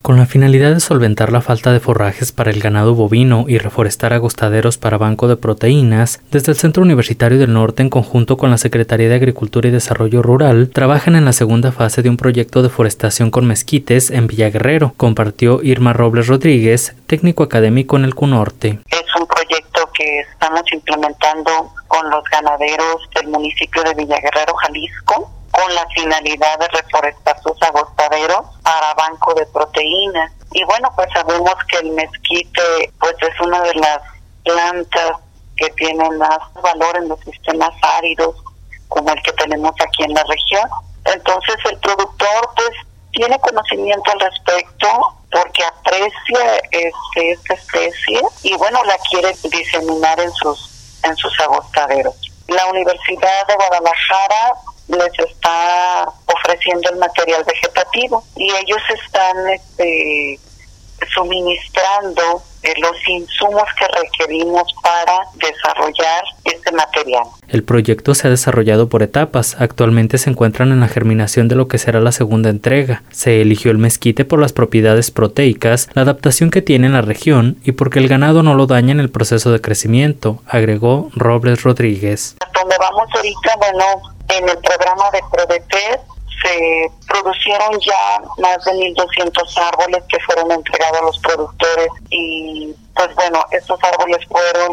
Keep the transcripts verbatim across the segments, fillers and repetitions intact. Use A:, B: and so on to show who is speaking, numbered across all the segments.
A: Con la finalidad de solventar la falta de forrajes para el ganado bovino y reforestar agostaderos para banco de proteínas, desde el Centro Universitario del Norte, en conjunto con la Secretaría de Agricultura y Desarrollo Rural, trabajan en la segunda fase de un proyecto de forestación con mezquites en Villa Guerrero, compartió Irma Robles Rodríguez, técnico académico en el CUNORTE.
B: Es un proyecto que estamos implementando con los ganaderos del municipio de Villa Guerrero, Jalisco, con la finalidad de reforestar sus agostaderos para banco de proteínas. Y bueno, pues sabemos que el mezquite pues es una de las plantas que tienen más valor en los sistemas áridos, como el que tenemos aquí en la región. Entonces el productor pues tiene conocimiento al respecto porque aprecia este, esta especie y bueno, la quiere diseminar en sus, en sus agostaderos. La Universidad de Guadalajara les está ofreciendo el material vegetativo y ellos están este, suministrando eh, los insumos que requerimos para desarrollar este material.
A: El proyecto se ha desarrollado por etapas. Actualmente se encuentran en la germinación de lo que será la segunda entrega. Se eligió el mezquite por las propiedades proteicas, la adaptación que tiene en la región y porque el ganado no lo daña en el proceso de crecimiento, agregó Robles Rodríguez.
B: Donde vamos ahorita, bueno, en el programa de PRODETER se produjeron ya más de mil doscientos árboles que fueron entregados a los productores y pues bueno, estos árboles fueron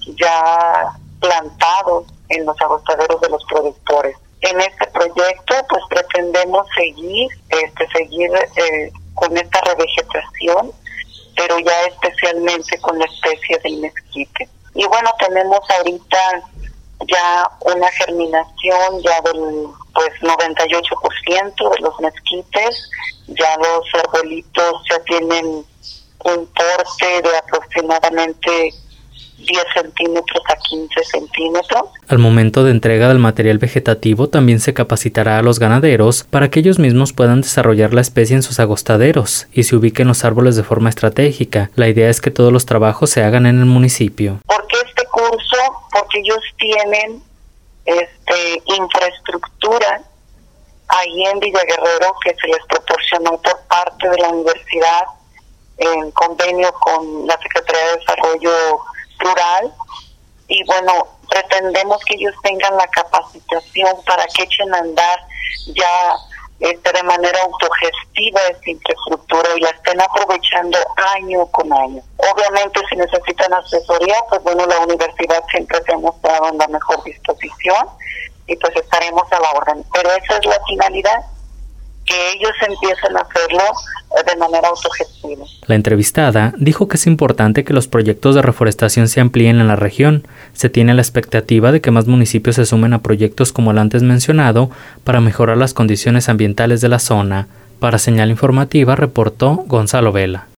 B: ya plantados en los agostaderos de los productores. En este proyecto pues pretendemos seguir, este, seguir eh, con esta revegetación, pero ya especialmente con la especie del mezquite. Y bueno, tenemos ahorita ya una germinación ya del pues noventa y ocho por ciento de los mezquites, ya los arbolitos ya tienen un porte de aproximadamente diez centímetros a quince centímetros.
A: Al momento de entrega del material vegetativo también se capacitará a los ganaderos para que ellos mismos puedan desarrollar la especie en sus agostaderos y se ubiquen los árboles de forma estratégica. La idea es que todos los trabajos se hagan en el municipio.
B: ¿Por qué este curso? Porque ellos tienen este infraestructura ahí en Villa Guerrero que se les proporcionó por parte de la universidad en convenio con la Secretaría de Desarrollo Rural y bueno, pretendemos que ellos tengan la capacitación para que echen a andar ya este, de manera autogestiva esta infraestructura y la estén aprovechando año con año. Obviamente si necesitan asesoría, pues bueno, la universidad siempre se ha mostrado en la mejor disposición y pues estaremos a la orden. Pero esa es la finalidad, que ellos empiecen a hacerlo de manera autogestiva.
A: La entrevistada dijo que es importante que los proyectos de reforestación se amplíen en la región. Se tiene la expectativa de que más municipios se sumen a proyectos como el antes mencionado para mejorar las condiciones ambientales de la zona. Para Señal Informativa reportó Gonzalo Vela.